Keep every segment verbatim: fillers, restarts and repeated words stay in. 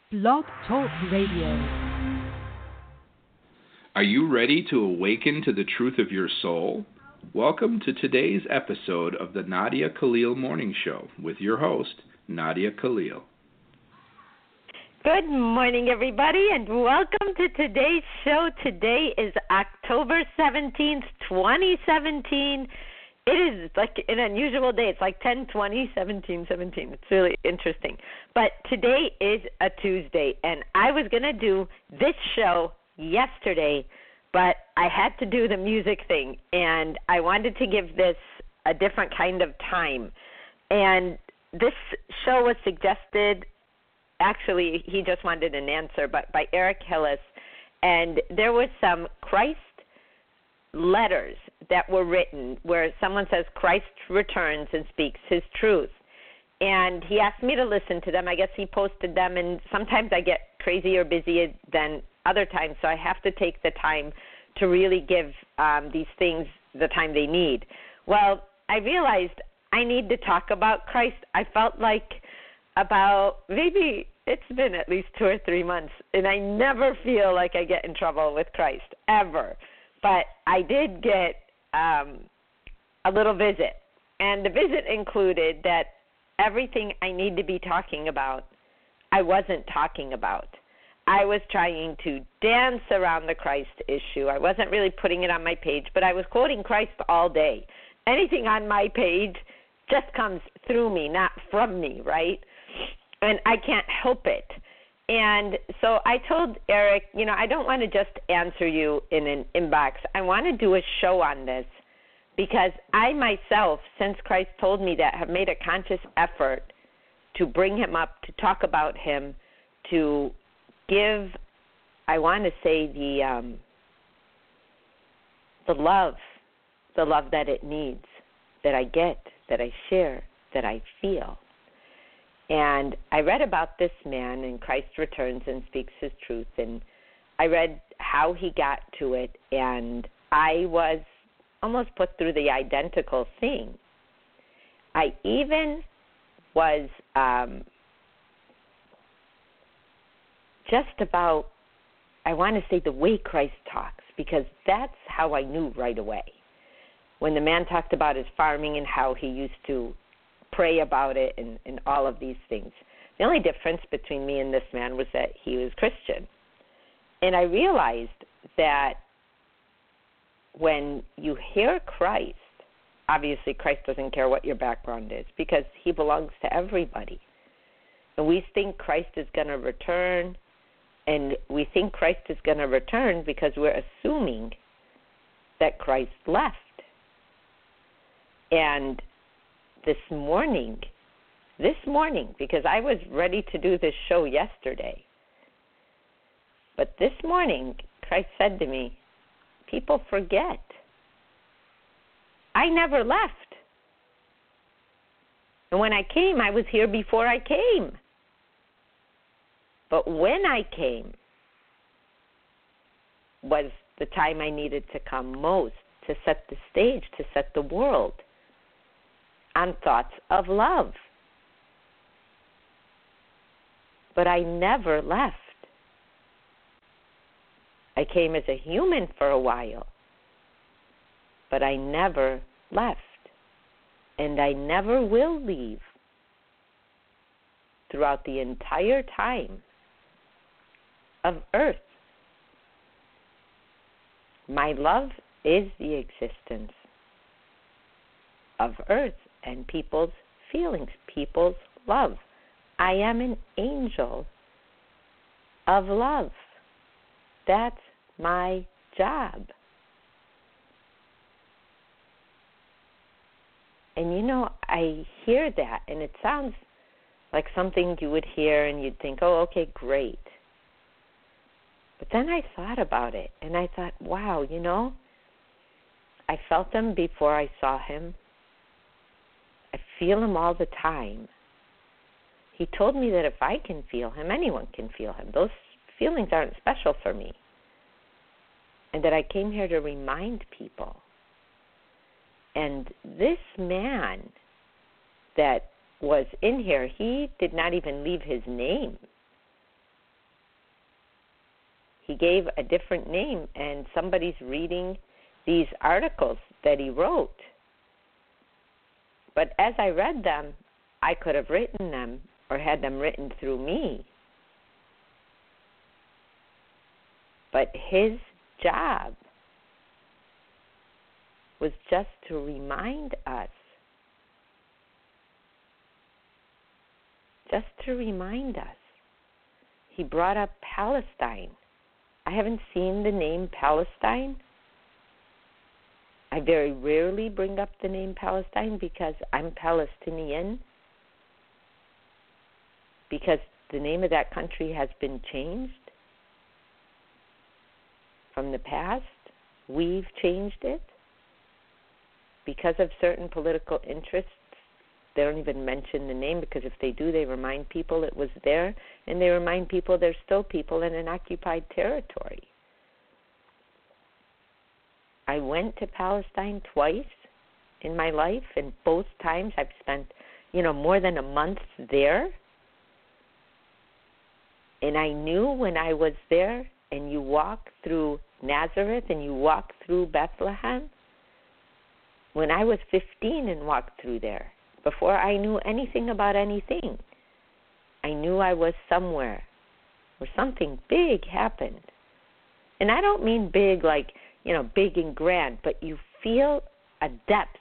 Blog Talk Radio. Are you ready to awaken to the truth of your soul? Welcome to today's episode of the Nadia Khalil Morning Show with your host, Nadia Khalil. Good morning, everybody, and welcome to today's show. Today is October seventeenth, twenty seventeen. It is like an unusual day. It's like ten twenty, seventeen seventeen. It's really interesting. But today is a Tuesday, and I was going to do this show yesterday, but I had to do the music thing, and I wanted to give this a different kind of time. And this show was suggested, actually, he just wanted an answer, but by Eric Hillis, and there was some Christ letters that were written where someone says Christ returns and speaks his truth. And he asked me to listen to them. I guess he posted them, and sometimes I get crazy or busy than other times, so I have to take the time to really give um, these things the time they need. Well, I realized I need to talk about Christ. I felt like about maybe it's been at least two or three months, and I never feel like I get in trouble with Christ, ever. But I did get um, a little visit, and the visit included that everything I need to be talking about, I wasn't talking about. I was trying to dance around the Christ issue. I wasn't really putting it on my page, but I was quoting Christ all day. Anything on my page just comes through me, not from me, right? And I can't help it. And so I told Eric, you know, I don't want to just answer you in an inbox. I want to do a show on this because I myself, since Christ told me that, have made a conscious effort to bring him up, to talk about him, to give, I want to say, the um, the love, the love that it needs, that I get, that I share, that I feel. And I read about this man, and Christ returns and speaks his truth, and I read how he got to it, and I was almost put through the identical thing. I even was um, just about, I want to say, the way Christ talks, because that's how I knew right away. When the man talked about his farming and how he used to pray about it and, and all of these things. The only difference between me and this man was that he was Christian. And I realized that when you hear Christ, obviously Christ doesn't care what your background is because he belongs to everybody. And we think Christ is going to return, and we think Christ is going to return because we're assuming that Christ left. And this morning, this morning, because I was ready to do this show yesterday, but this morning, Christ said to me, people forget. I never left. And when I came, I was here before I came. But when I came was the time I needed to come most, to set the stage, to set the world on thoughts of love. But I never left. I came as a human for a while, but I never left. And I never will leave throughout the entire time of earth. My love is the existence of earth and people's feelings, people's love. I am an angel of love. That's my job. And you know, I hear that, and it sounds like something you would hear and you'd think, oh, okay, great. But then I thought about it, and I thought, wow, you know, I felt him before I saw him. I feel him all the time. He told me that if I can feel him, anyone can feel him. Those feelings aren't special for me. And that I came here to remind people. And this man that was in here, he did not even leave his name. he gave a different name, and somebody's reading these articles that he wrote. But as I read them, I could have written them or had them written through me. But his job was just to remind us, just to remind us. He brought up Palestine. I haven't seen the name Palestine. I very rarely bring up the name Palestine because I'm Palestinian, because the name of that country has been changed from the past. We've changed it because of certain political interests. They don't even mention the name, because if they do, they remind people it was there, and they remind people there's still people in an occupied territory. I went to Palestine twice in my life, and both times I've spent, you know, more than a month there. And I knew when I was there, and you walk through Nazareth and you walk through Bethlehem, when I was fifteen and walked through there, before I knew anything about anything, I knew I was somewhere where something big happened. And I don't mean big like, you know, big and grand, but you feel a depth.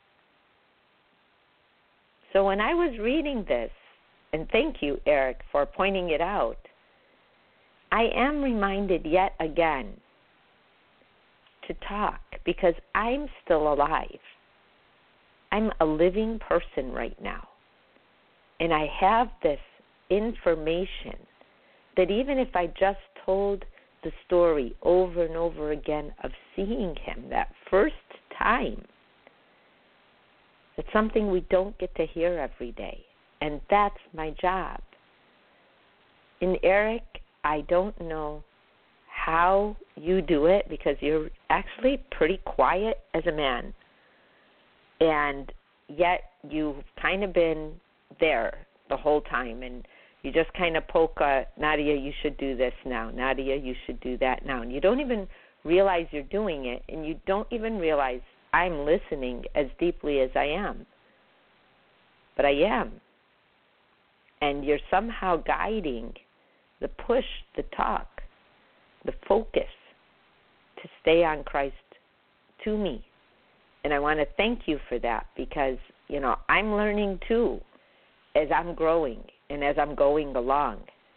So when I was reading this, and thank you, Eric, for pointing it out, I am reminded yet again to talk, because I'm still alive. I'm a living person right now. And I have this information that even if I just told the story over and over again of seeing him that first time, it's something we don't get to hear every day. And that's my job. And Eric, I don't know how you do it, because you're actually pretty quiet as a man. And yet you've kind of been there the whole time, and you just kind of poke, uh, Nadia, you should do this now. Nadia, you should do that now. And you don't even realize you're doing it, and you don't even realize I'm listening as deeply as I am. But I am. And you're somehow guiding the push, the talk, the focus to stay on Christ to me. And I want to thank you for that, because, you know, I'm learning too as I'm growing and as I'm going along.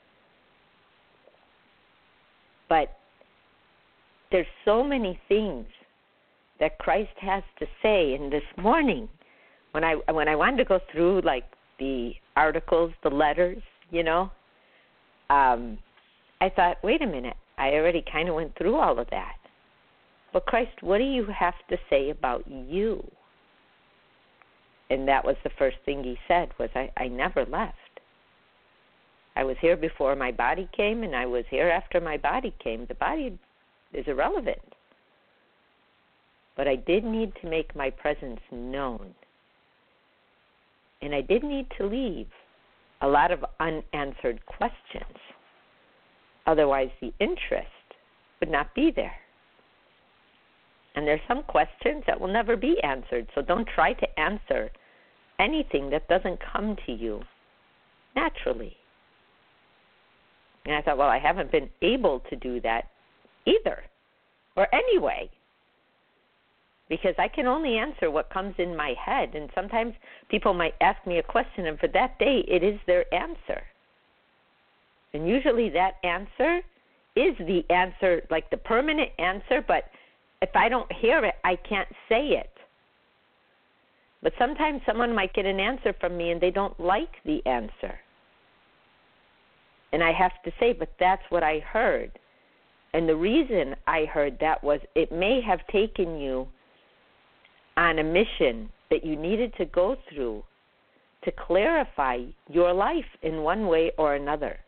But there's so many things that Christ has to say. And this morning, when I when I wanted to go through, like, the articles, the letters, you know, um, I thought, wait a minute, I already kind of went through all of that. But Christ, what do you have to say about you? And that was the first thing he said, was I, I never left. I was here before my body came, and I was here after my body came. The body is irrelevant. But I did need to make my presence known. And I did need to leave a lot of unanswered questions. Otherwise, the interest would not be there. And there's some questions that will never be answered, so don't try to answer anything that doesn't come to you naturally. And I thought, well, I haven't been able to do that either, or anyway, because I can only answer what comes in my head. And sometimes people might ask me a question, and for that day, it is their answer. And usually that answer is the answer, like the permanent answer, but if I don't hear it, I can't say it. But sometimes someone might get an answer from me and they don't like the answer. And I have to say, but that's what I heard. And the reason I heard that was it may have taken you on a mission that you needed to go through to clarify your life in one way or another.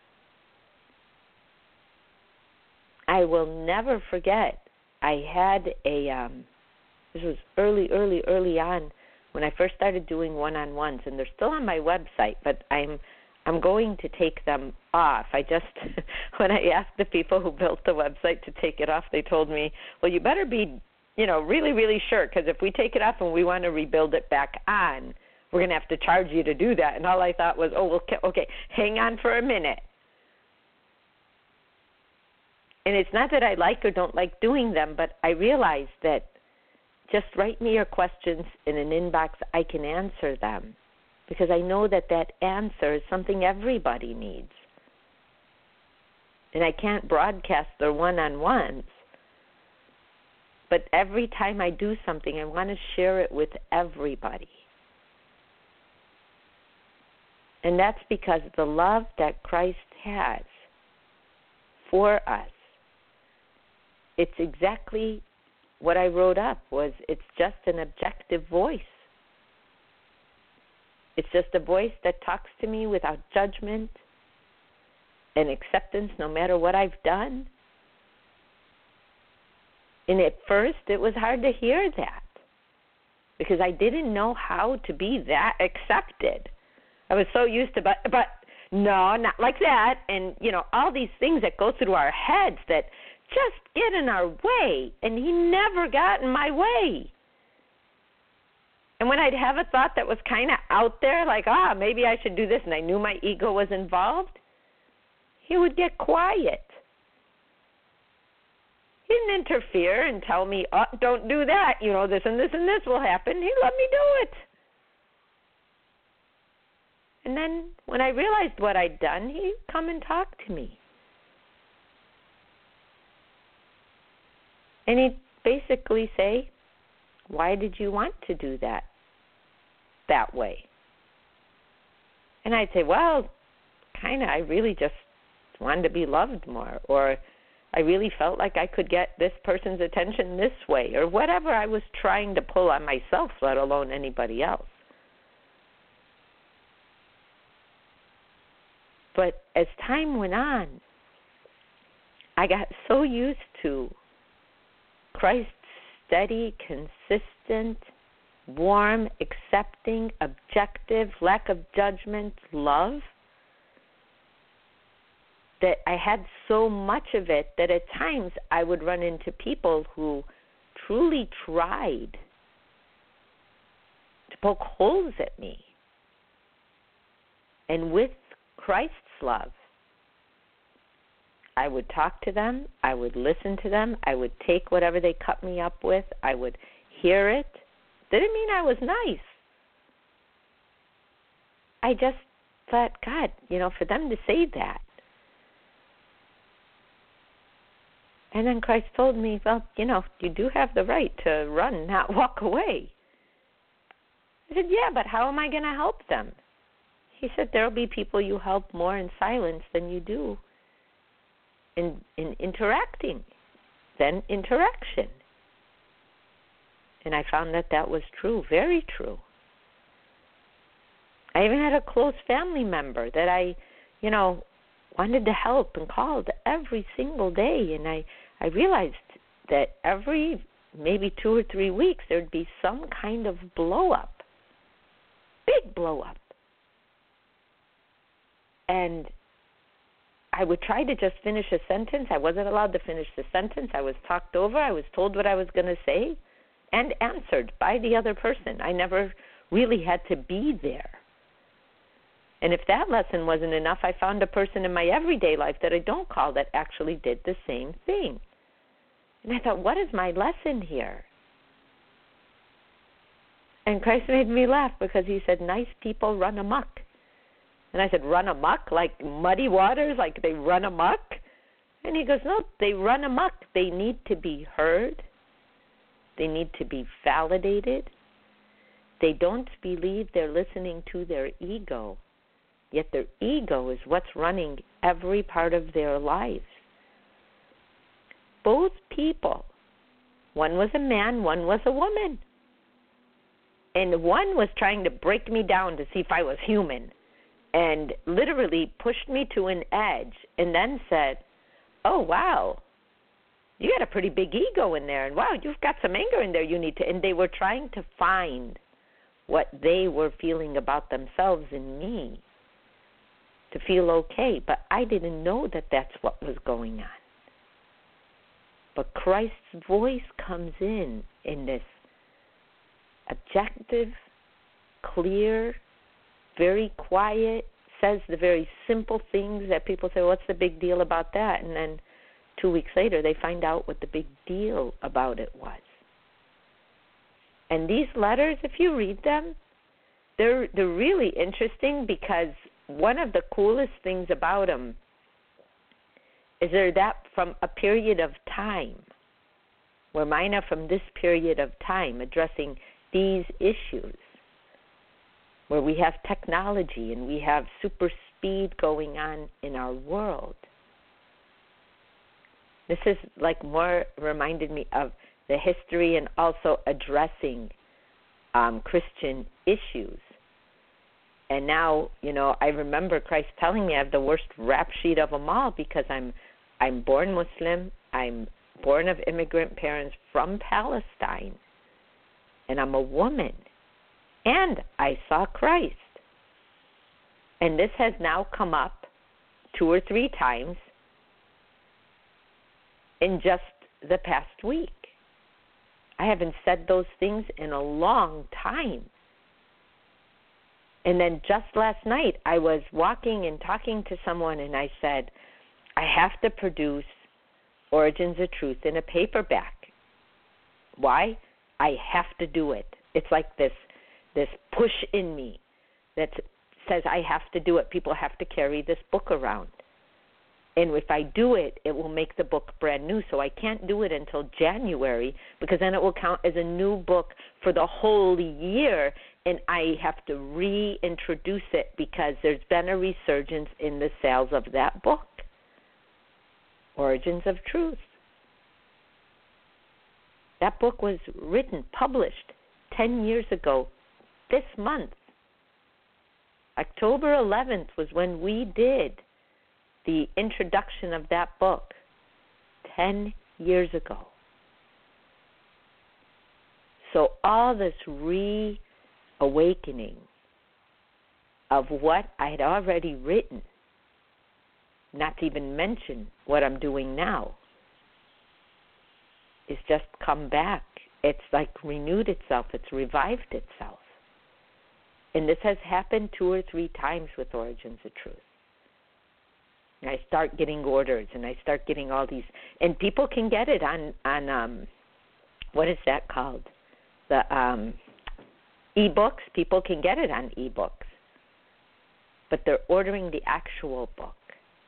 I will never forget, I had a, um, this was early, early, early on when I first started doing one-on-ones, and they're still on my website, but I'm I'm going to take them off. I just, when I asked the people who built the website to take it off, they told me, well, you better be, you know, really, really sure, because if we take it off and we want to rebuild it back on, we're going to have to charge you to do that. And all I thought was, oh, okay, okay, hang on for a minute. And it's not that I like or don't like doing them, but I realized that just write me your questions in an inbox. I can answer them because I know that that answer is something everybody needs. And I can't broadcast their one-on-ones. But every time I do something, I want to share it with everybody. And that's because the love that Christ has for us, it's exactly what I wrote up was it's just an objective voice. It's just a voice that talks to me without judgment and acceptance no matter what I've done. And at first it was hard to hear that because I didn't know how to be that accepted. I was so used to, but, but no, not like that. And, you know, all these things that go through our heads that just get in our way, and he never got in my way. And when I'd have a thought that was kind of out there, like, ah, maybe I should do this, and I knew my ego was involved, he would get quiet. He didn't interfere and tell me, oh, don't do that, you know, this and this and this will happen. He let me do it. And then when I realized what I'd done, he'd come and talk to me. And he'd basically say, why did you want to do that that way? And I'd say, well, kind of, I really just wanted to be loved more, or I really felt like I could get this person's attention this way, or whatever I was trying to pull on myself, let alone anybody else. But as time went on, I got so used to Christ's steady, consistent, warm, accepting, objective, lack of judgment, love, that I had so much of it that at times I would run into people who truly tried to poke holes at me. And with Christ's love, I would talk to them, I would listen to them, I would take whatever they cut me up with, I would hear it. Didn't mean I was nice. I just thought, God, you know, for them to say that. And then Christ told me, well, you know, you do have the right to run, not walk away. I said, yeah, but how am I going to help them? He said, there will be people you help more in silence than you do in, in interacting, than interaction. And I found that that was true, very true. I even had a close family member that I, you know, wanted to help and called every single day. And I, I realized that every maybe two or three weeks there would be some kind of blow-up, big blow-up. And I would try to just finish a sentence. I wasn't allowed to finish the sentence. I was talked over. I was told what I was going to say and answered by the other person. I never really had to be there. And if that lesson wasn't enough, I found a person in my everyday life that I don't call that actually did the same thing. And I thought, what is my lesson here? And Christ made me laugh because he said, nice people run amok. And I said, run amok, like muddy waters, like they run amok? And he goes, no, they run amok. They need to be heard. They need to be validated. They don't believe they're listening to their ego, yet their ego is what's running every part of their lives. Both people, one was a man, one was a woman. And one was trying to break me down to see if I was human, and literally pushed me to an edge and then said, oh, wow, you got a pretty big ego in there, and wow, you've got some anger in there you need to, and they were trying to find what they were feeling about themselves in me. to feel okay. But I didn't know that that's what was going on. But Christ's voice comes in in this objective, clear, very quiet, says the very simple things that people say, what's the big deal about that? And then two weeks later, they find out what the big deal about it was. And these letters, if you read them, they're they're really interesting, because one of the coolest things about them is they're that from a period of time, where mine are from this period of time, addressing these issues, where we have technology and we have super speed going on in our world. This is like more reminded me of the history and also addressing um, Christian issues. And now, you know, I remember Christ telling me I have the worst rap sheet of them all, because I'm I'm born Muslim, I'm born of immigrant parents from Palestine, and I'm a woman, and I saw Christ. And this has now come up two or three times in just the past week. I haven't said those things in a long time. And then just last night, I was walking and talking to someone, and I said, I have to produce Origins of Truth in a paperback. Why? I have to do it. It's like this this push in me that says I have to do it. People have to carry this book around. And if I do it, it will make the book brand new. So I can't do it until January, because then it will count as a new book for the whole year, and I have to reintroduce it because there's been a resurgence in the sales of that book, Origins of Truth. That book was written, published ten years ago this month. October eleventh was when we did the introduction of that book, ten years ago. So all this reawakening of what I had already written, not to even mention what I'm doing now, is just come back. It's like renewed itself. It's revived itself. And this has happened two or three times with Origins of Truth. And I start getting orders, and I start getting all these, and people can get it on on um, what is that called? The um, e-books. People can get it on e-books, but they're ordering the actual book.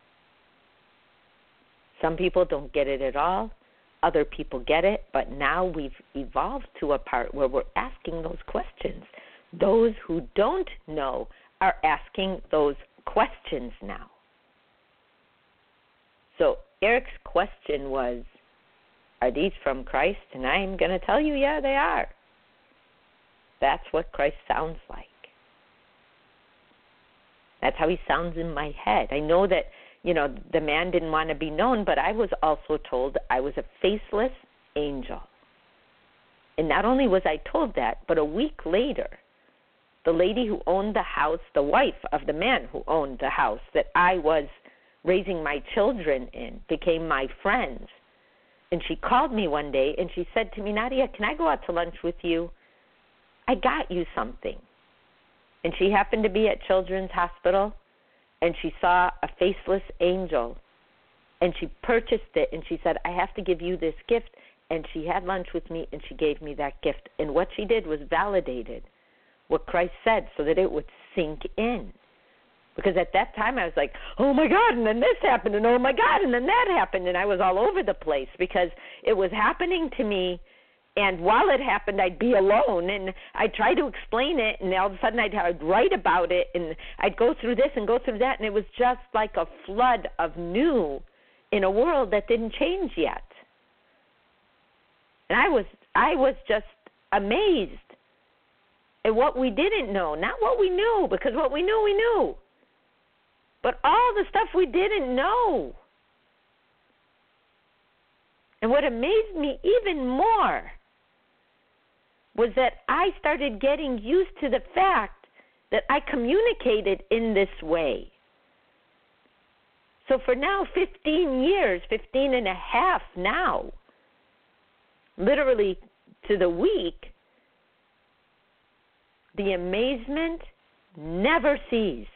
Some people don't get it at all. Other people get it, but now we've evolved to a part where we're asking those questions. Those who don't know are asking those questions now. So Eric's question was, are these from Christ? And I'm going to tell you, yeah, they are. That's what Christ sounds like. That's how he sounds in my head. I know that, you know, the man didn't want to be known, but I was also told I was a faceless angel. And not only was I told that, but a week later, the lady who owned the house, the wife of the man who owned the house that I was raising my children in, became my friend. And she called me one day and she said to me, Nadia, can I go out to lunch with you? I got you something. And she happened to be at Children's Hospital, and she saw a faceless angel, and she purchased it, and she said, I have to give you this gift. And she had lunch with me, and she gave me that gift. And what she did was validated what Christ said so that it would sink in. Because at that time I was like, oh, my God, and then this happened, and oh, my God, and then that happened. And I was all over the place because it was happening to me. And while it happened, I'd be alone, and I'd try to explain it, and all of a sudden I'd, I'd write about it, and I'd go through this and go through that, and it was just like a flood of new in a world that didn't change yet. And I was I was just amazed at what we didn't know, not what we knew, because what we knew, we knew, but all the stuff we didn't know. And what amazed me even more was that I started getting used to the fact that I communicated in this way. So for now, fifteen years, fifteen and a half now, literally to the week, the amazement never ceased.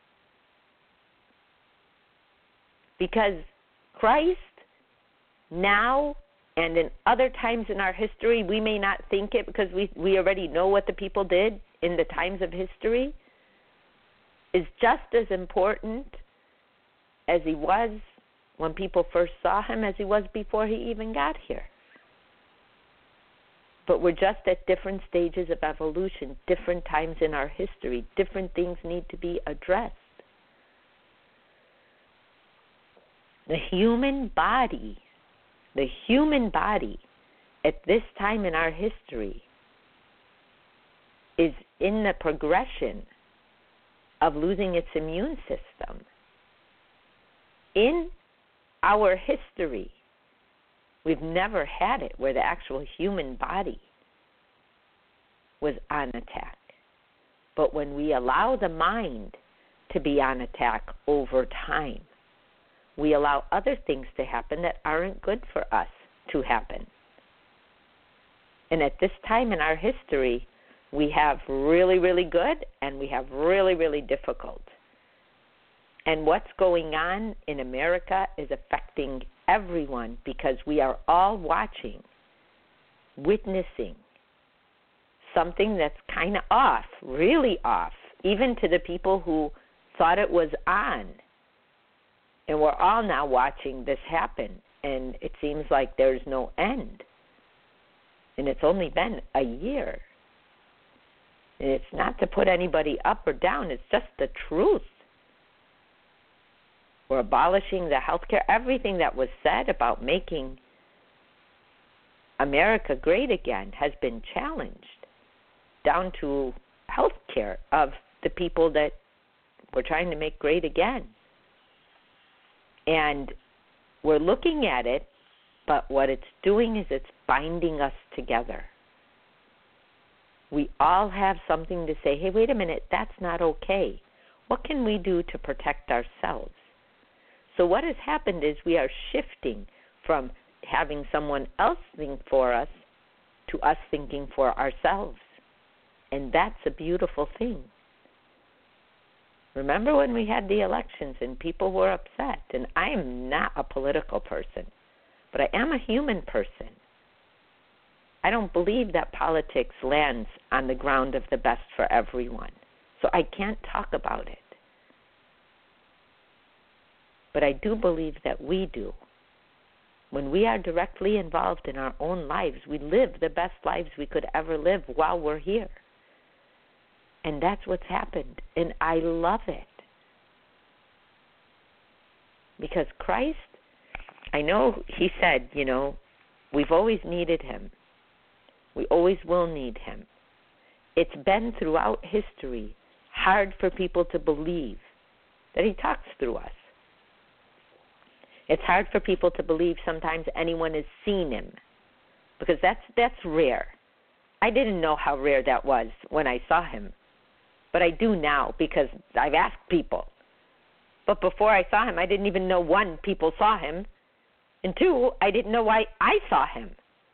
Because Christ, now and in other times in our history, we may not think it because we, we already know what the people did in the times of history, is just as important as he was when people first saw him as he was before he even got here. But we're just at different stages of evolution, different times in our history. Different things need to be addressed. The human body, the human body at this time in our history is in the progression of losing its immune system. In our history, we've never had it where the actual human body was on attack. But when we allow the mind to be on attack over time, we allow other things to happen that aren't good for us to happen. And at this time in our history, we have really, really good and we have really, really difficult. And what's going on in America is affecting everyone because we are all watching, witnessing something that's kind of off, really off, even to the people who thought it was on. And we're all now watching this happen, and it seems like there's no end. And it's only been a year. And it's not to put anybody up or down, it's just the truth. We're abolishing the health care. Everything that was said about making America great again has been challenged down to health care of the people that we're trying to make great again. And we're looking at it, but what it's doing is it's binding us together. We all have something to say, hey, wait a minute, that's not okay. What can we do to protect ourselves? So what has happened is we are shifting from having someone else think for us to us thinking for ourselves. And that's a beautiful thing. Remember when we had the elections and people were upset? And I am not a political person, but I am a human person. I don't believe that politics lands on the ground of the best for everyone. So I can't talk about it. But I do believe that we do. When we are directly involved in our own lives, we live the best lives we could ever live while we're here. And that's what's happened. And I love it. Because Christ, I know he said, you know, we've always needed him. We always will need him. It's been throughout history hard for people to believe that he talks through us. It's hard for people to believe sometimes anyone has seen him, because that's that's rare. I didn't know how rare that was when I saw him, but I do now because I've asked people. But before I saw him, I didn't even know, one, people saw him, and two, I didn't know why I saw him.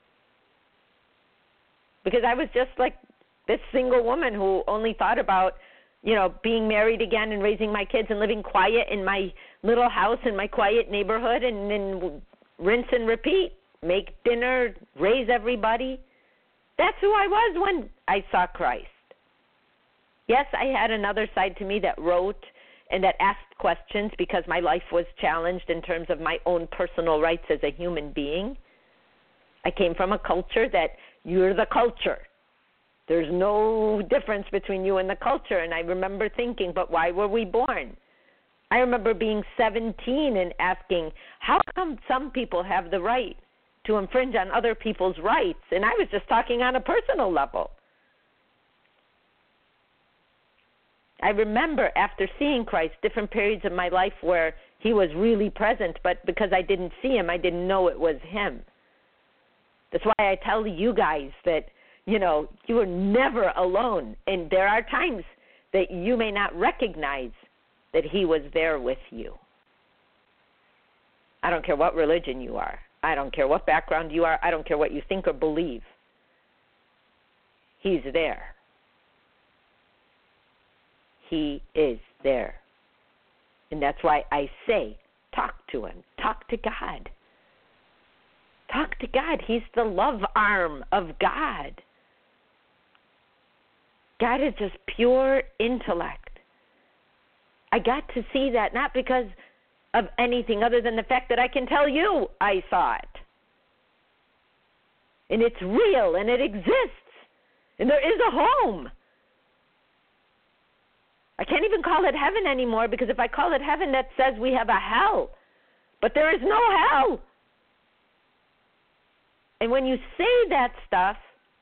Because I was just like this single woman who only thought about, you know, being married again and raising my kids and living quiet in my little house in my quiet neighborhood, and then rinse and repeat, make dinner, raise everybody. That's who I was when I saw Christ. Yes, I had another side to me that wrote and that asked questions because my life was challenged in terms of my own personal rights as a human being. I came from a culture that you're the culture. There's no difference between you and the culture. And I remember thinking, but why were we born? I remember being seventeen and asking, how come some people have the right to infringe on other people's rights? And I was just talking on a personal level. I remember after seeing Christ, different periods of my life where he was really present, but because I didn't see him, I didn't know it was him. That's why I tell you guys that, you know, you are never alone. And there are times that you may not recognize that he was there with you. I don't care what religion you are. I don't care what background you are. I don't care what you think or believe. He's there. He is there. And that's why I say, talk to him. Talk to God. Talk to God. He's the love arm of God. God is just pure intellect. I got to see that not because of anything other than the fact that I can tell you I saw it. And it's real and it exists. And there is a home. I can't even call it heaven anymore because if I call it heaven, that says we have a hell. But there is no hell. And when you say that stuff,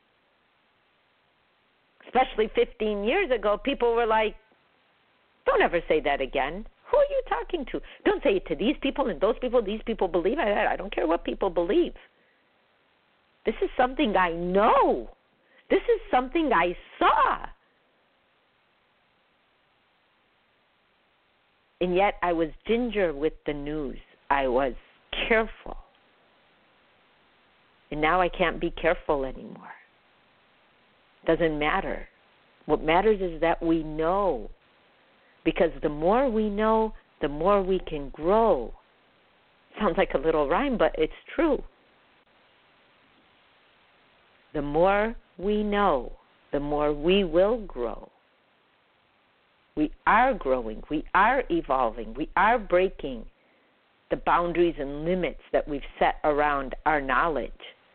especially fifteen years ago, people were like, don't ever say that again. Who are you talking to? Don't say it to these people and those people. These people believe. I, I don't care what people believe. This is something I know. This is something I saw. And yet I was ginger with the news. I was careful. And now I can't be careful anymore. Doesn't matter. What matters is that we know. Because the more we know, the more we can grow. Sounds like a little rhyme, but it's true. The more we know, the more we will grow. We are growing. We are evolving. We are breaking the boundaries and limits that we've set around our knowledge.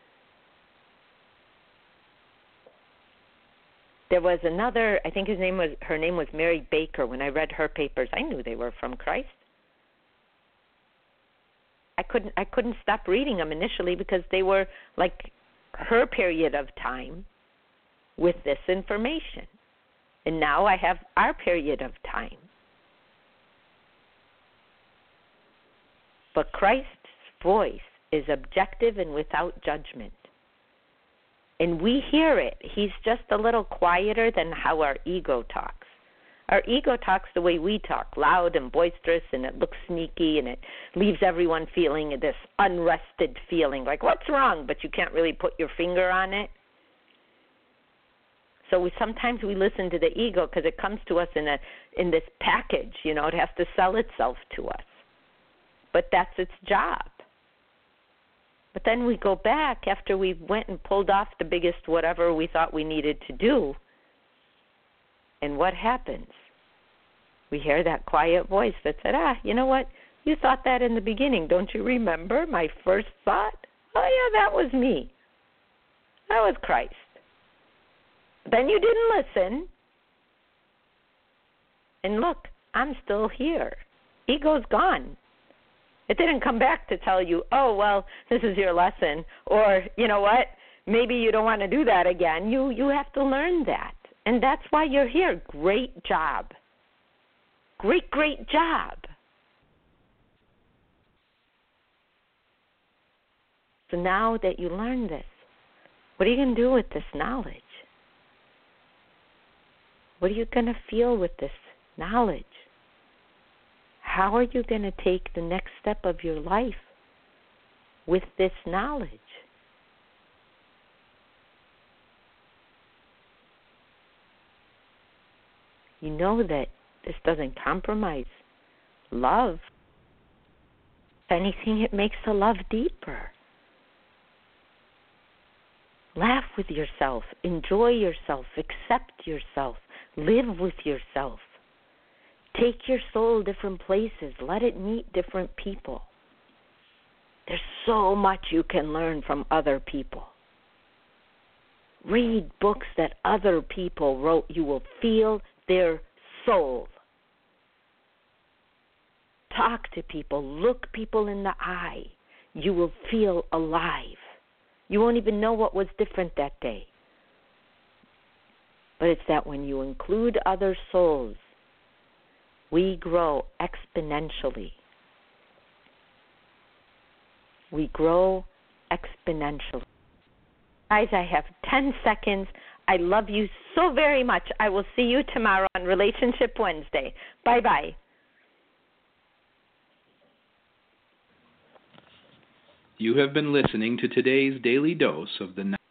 There was another, I think his name was, her name was Mary Baker. When I read her papers, I knew they were from Christ. I couldn't, I couldn't stop reading them initially because they were like her period of time with this information. And now I have our period of time. But Christ's voice is objective and without judgment. And we hear it. He's just a little quieter than how our ego talks. Our ego talks the way we talk, loud and boisterous, and it looks sneaky, and it leaves everyone feeling this unrested feeling, like, what's wrong? But you can't really put your finger on it. So we sometimes we listen to the ego because it comes to us in a in this package. You know, it has to sell itself to us. But that's its job. But then we go back after we went and pulled off the biggest whatever we thought we needed to do. And what happens? We hear that quiet voice that said, ah, you know what? You thought that in the beginning. Don't you remember my first thought? Oh, yeah, that was me. That was Christ. Then you didn't listen. And look, I'm still here. Ego's gone. It didn't come back to tell you, oh, well, this is your lesson. Or, you know what, maybe you don't want to do that again. You you have to learn that. And that's why you're here. Great job. Great, great job. So now that you learn this, what are you going to do with this knowledge? What are you going to feel with this knowledge? How are you going to take the next step of your life with this knowledge? You know that this doesn't compromise love. If anything, it makes the love deeper. Laugh with yourself. Enjoy yourself. Accept yourself. Live with yourself. Take your soul different places. Let it meet different people. There's so much you can learn from other people. Read books that other people wrote. You will feel their soul. Talk to people. Look people in the eye. You will feel alive. You won't even know what was different that day. But it's that when you include other souls, we grow exponentially. We grow exponentially. Guys, I have ten seconds. I love you so very much. I will see you tomorrow on Relationship Wednesday. Bye-bye. You have been listening to today's daily dose of the